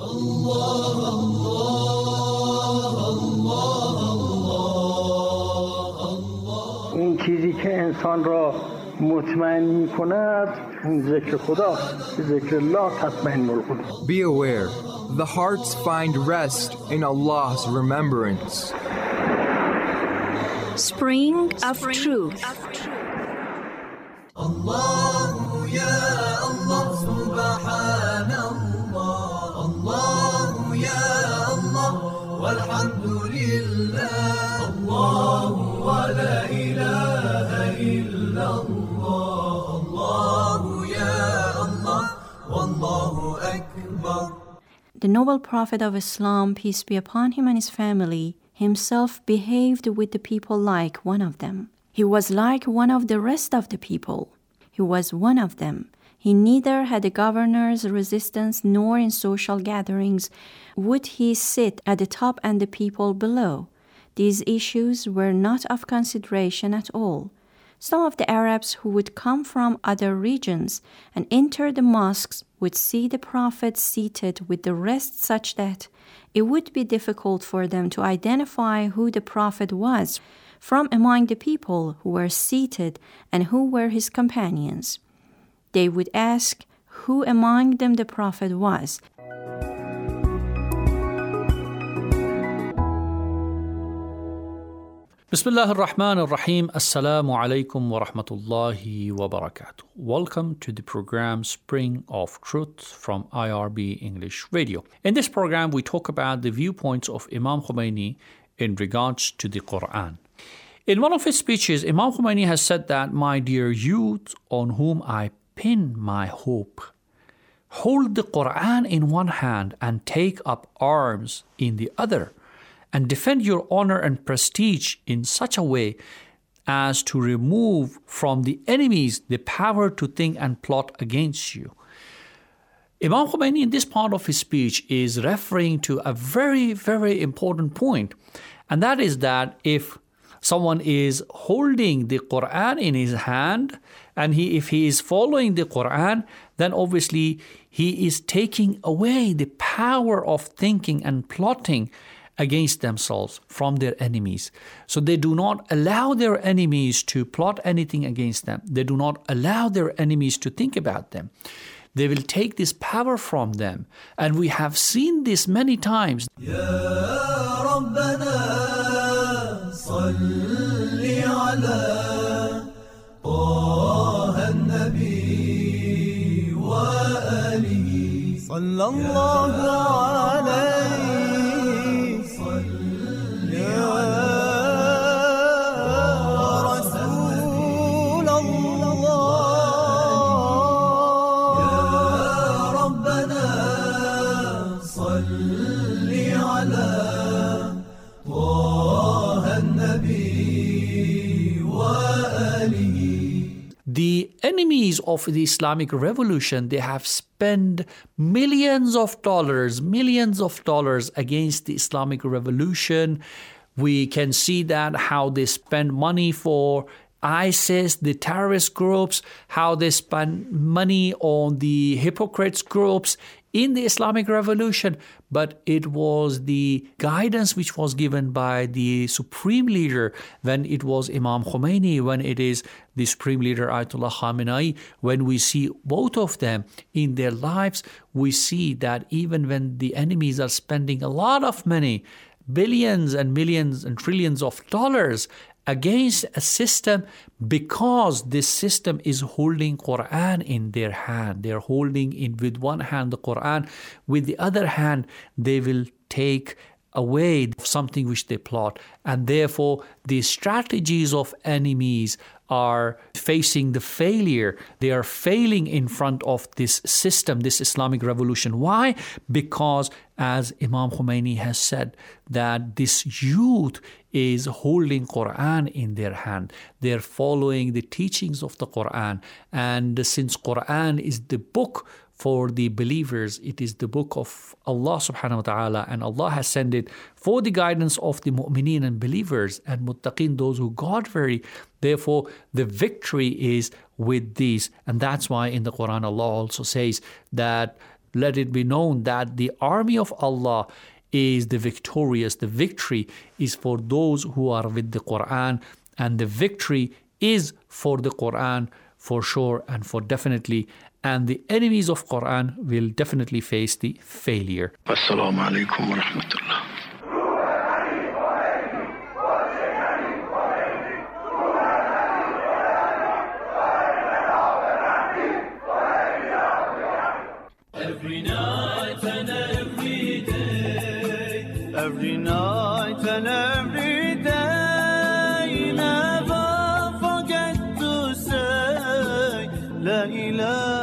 اون چیزی که انسان را مطمئن می‌کند ذکر خداست. ذکر الله تطمئن القلوب. Be aware, the hearts find rest in Allah's remembrance. Spring of Truth. Allah ya Allah subhanallah. Allah ya Allah walhamdulillah. Allah wa la ilaha illallah. Allah ya Allah wallahu akbar. The noble prophet of Islam, peace be upon him and his family, himself behaved with the people like one of them. He was like one of the rest of the people. He was one of them. He neither had a governor's resistance nor in social gatherings would he sit at the top and the people below. These issues were not of consideration at all. Some of the Arabs who would come from other regions and enter the mosques would see the Prophet seated with the rest such that it would be difficult for them to identify who the Prophet was from among the people who were seated and who were his companions. They would ask who among them the Prophet was. Bismillah ar-Rahman ar-Rahim. Assalamu alaikum wa rahmatullahi wa barakatuh. Welcome to the program Spring of Truth from IRB English Radio. In this program, we talk about the viewpoints of Imam Khomeini in regards to the Quran. In one of his speeches, Imam Khomeini has said that, "My dear youth, on whom I pin my hope, hold the Quran in one hand and take up arms in the other, and defend your honor and prestige in such a way as to remove from the enemies the power to think and plot against you." Imam Khomeini in this part of his speech is referring to a very, very important point, and that is that if someone is holding the Quran in his hand and if he is following the Quran, then obviously he is taking away the power of thinking and plotting against themselves from their enemies. So they do not allow their enemies to plot anything against them. They do not allow their enemies to think about them. They will take this power from them. And we have seen this many times. Ya Rabbana salli ala Taha an-Nabi wa alihi sallallahu alayhi. The enemies of the Islamic Revolution, they have spent millions of dollars against the Islamic Revolution. We can see that how they spend money for ISIS, the terrorist groups, how they spend money on the hypocrites groups in the Islamic Revolution. But it was the guidance which was given by the supreme leader when it was Imam Khomeini, when it is the supreme leader Ayatollah Khamenei. When we see both of them in their lives, we see that even when the enemies are spending a lot of money, billions and millions and trillions of dollars against a system, because this system is holding Quran in their hand. They're holding in with one hand the Quran, with the other hand they will take away something which they plot. And therefore the strategies of enemies are facing the failure. They are failing in front of this system, this Islamic Revolution. Why? Because as Imam Khomeini has said, that this youth is holding Quran in their hand. They're following the teachings of the Quran. And since Quran is the book for the believers, it is the book of Allah subhanahu wa ta'ala, and Allah has sent it for the guidance of the mu'mineen and believers and muttaqin, those who God-fearing. Therefore, the victory is with these. And that's why in the Quran Allah also says that let it be known that the army of Allah is the victorious. The victory is for those who are with the Quran, and the victory is for the Quran for sure and for definitely. And the enemies of Quran will definitely face the failure. Assalamu alaikum wa rahmatullah. Every night and every day, every night and every day, never forget to say La ilaha